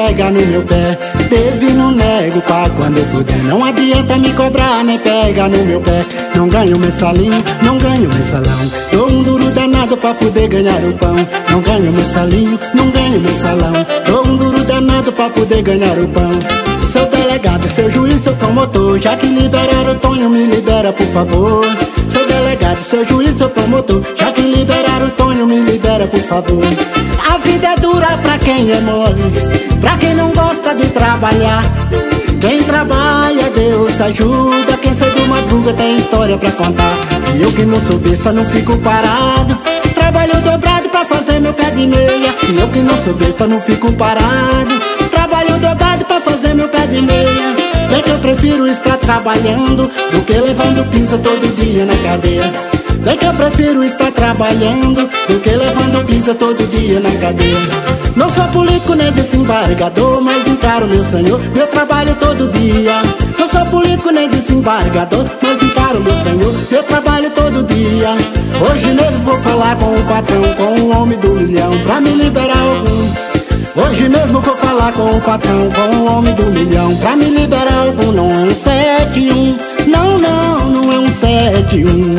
pega no meu pé. Teve, não nego, pá, quando eu puder. Não adianta me cobrar, nem pega no meu pé. Não ganho mensalinho, não ganho mensalão. Dou um duro danado pra poder ganhar o pão. Não ganho mensalinho, não ganho mensalão. Dou um duro danado pra poder ganhar o pão. Seu delegado, seu juiz, seu promotor, já que liberaram o Tonho, me libera por favor. Seu delegado, seu juiz, seu promotor, já que liberaram o Tonho, me libera por favor. A vida é dura pra quem é mole, pra quem não gosta de trabalhar. Quem trabalha, Deus ajuda. Quem cedo madruga tem história pra contar. E eu que não sou besta, não fico parado. Trabalho dobrado pra fazer meu pé de meia. E eu que não sou besta, não fico parado. Trabalho dobrado pra fazer meu pé de meia. É que eu prefiro estar trabalhando do que levando pizza todo dia na cadeia. É que eu prefiro estar trabalhando do que levando pizza todo dia na cadeia. Não sou político nem desembargador, mas encaro meu senhor, meu trabalho todo dia. Não sou político nem desembargador, mas encaro meu senhor, meu trabalho todo dia. Hoje mesmo vou falar com o patrão, com o homem do milhão, pra me liberar algum. Hoje mesmo vou falar com o patrão, com o homem do milhão, pra me liberar algum. Não é um 71, não, não, não é um 71.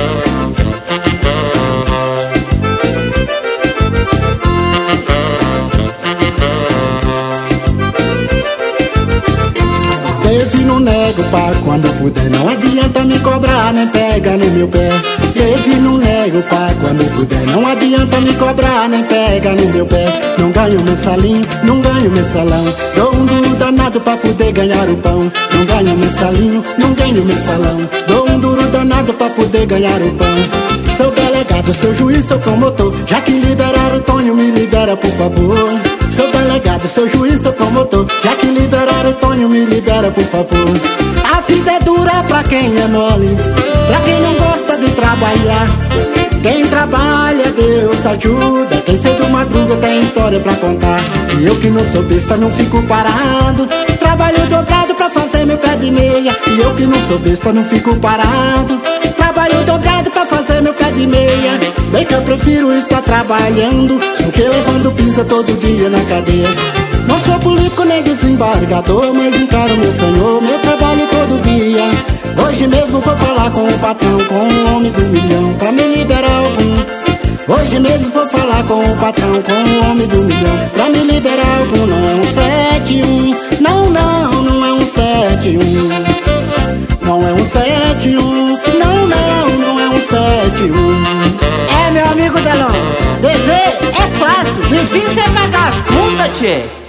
Teve, não nego, pá, quando puder. Não adianta me cobrar, nem pega no meu pé. Teve, não nego, pá, quando puder. Não adianta me cobrar, nem pega no meu pé. Não ganho mensalinho, não ganho mensalão. Dou um duro danado pra poder ganhar o pão. Não ganho mensalinho, não ganho mensalão. Dou um duro danado pra poder ganhar o pão. Seu delegado, seu juiz, seu promotor, já que liberaram o Tonho, me libera por favor. Seu delegado, seu juiz, seu promotor, já que liberaram o Tonho, me libera por favor. A vida é dura pra quem é mole, pra quem não gosta de trabalhar. Quem trabalha, Deus ajuda. Quem cedo madruga tem história pra contar. E eu que não sou besta, não fico parado. Trabalho dobrado pra fazer meu pé de meia. E eu que não sou besta, não fico parado. Trabalho dobrado pra fazer meu pé de meia. Bem que eu prefiro estar trabalhando do que levando pizza todo dia na cadeia. Não sou político nem desembargador, mas encaro meu senhor, meu trabalho todo dia. Hoje mesmo vou falar com o patrão, com o homem do milhão, pra me liberar algum. Hoje mesmo vou falar com o patrão, com o homem do milhão, pra me liberar algum. Não é um 71, não, não, não é um 71. Não é um 71, não, não, não é um 71. É, meu amigo Delon, dever é fácil, difícil é pagar as contas, tchê.